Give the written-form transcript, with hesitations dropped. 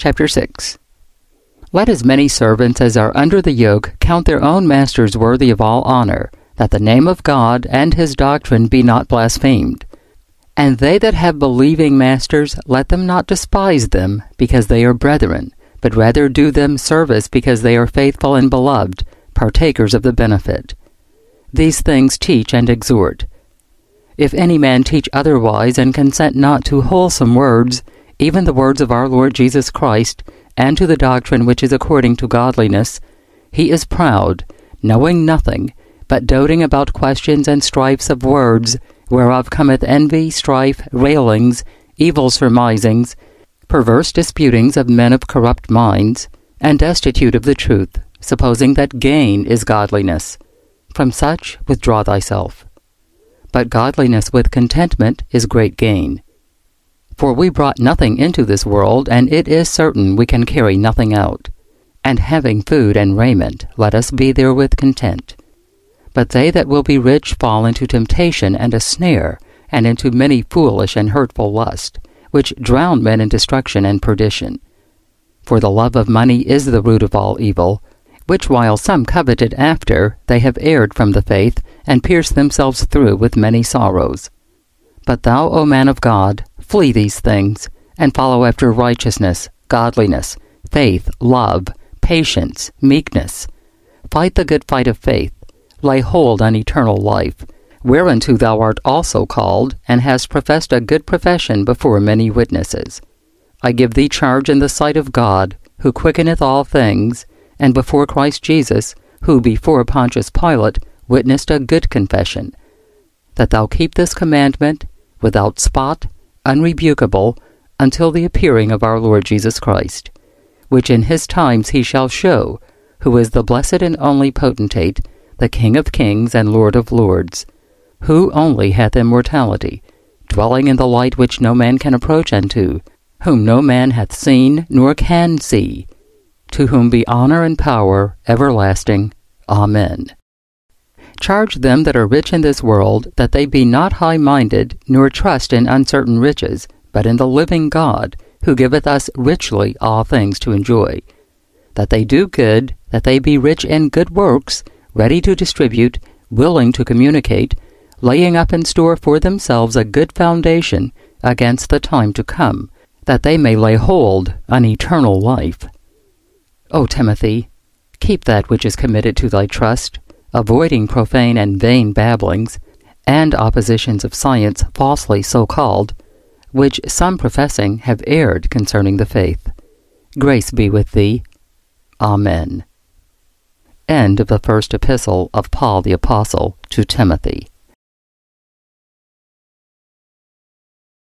Chapter 6. Let as many servants as are under the yoke count their own masters worthy of all honor, that the name of God and his doctrine be not blasphemed. And they that have believing masters, let them not despise them, because they are brethren, but rather do them service because they are faithful and beloved, partakers of the benefit. These things teach and exhort. If any man teach otherwise, and consent not to wholesome words, even the words of our Lord Jesus Christ, and to the doctrine which is according to godliness, he is proud, knowing nothing, but doting about questions and strifes of words, whereof cometh envy, strife, railings, evil surmisings, perverse disputings of men of corrupt minds, and destitute of the truth, supposing that gain is godliness. From such withdraw thyself. But godliness with contentment is great gain. For we brought nothing into this world, and it is certain we can carry nothing out. And having food and raiment, let us be therewith content. But they that will be rich fall into temptation and a snare, and into many foolish and hurtful lusts, which drown men in destruction and perdition. For the love of money is the root of all evil, which while some coveted after, they have erred from the faith, and pierced themselves through with many sorrows. But thou, O man of God, flee these things, and follow after righteousness, godliness, faith, love, patience, meekness. Fight the good fight of faith. Lay hold on eternal life, whereunto thou art also called, and hast professed a good profession before many witnesses. I give thee charge in the sight of God, who quickeneth all things, and before Christ Jesus, who before Pontius Pilate witnessed a good confession, that thou keep this commandment without spot, unrebukable, until the appearing of our Lord Jesus Christ, which in his times he shall show, who is the blessed and only potentate, the King of kings and Lord of lords, who only hath immortality, dwelling in the light which no man can approach unto, whom no man hath seen nor can see, to whom be honor and power everlasting. Amen. Charge them that are rich in this world, that they be not high-minded, nor trust in uncertain riches, but in the living God, who giveth us richly all things to enjoy. That they do good, that they be rich in good works, ready to distribute, willing to communicate, laying up in store for themselves a good foundation against the time to come, that they may lay hold on eternal life. O Timothy, keep that which is committed to thy trust, avoiding profane and vain babblings, and oppositions of science falsely so called, which some professing have erred concerning the faith. Grace be with thee. Amen. End of the first epistle of Paul the Apostle to Timothy.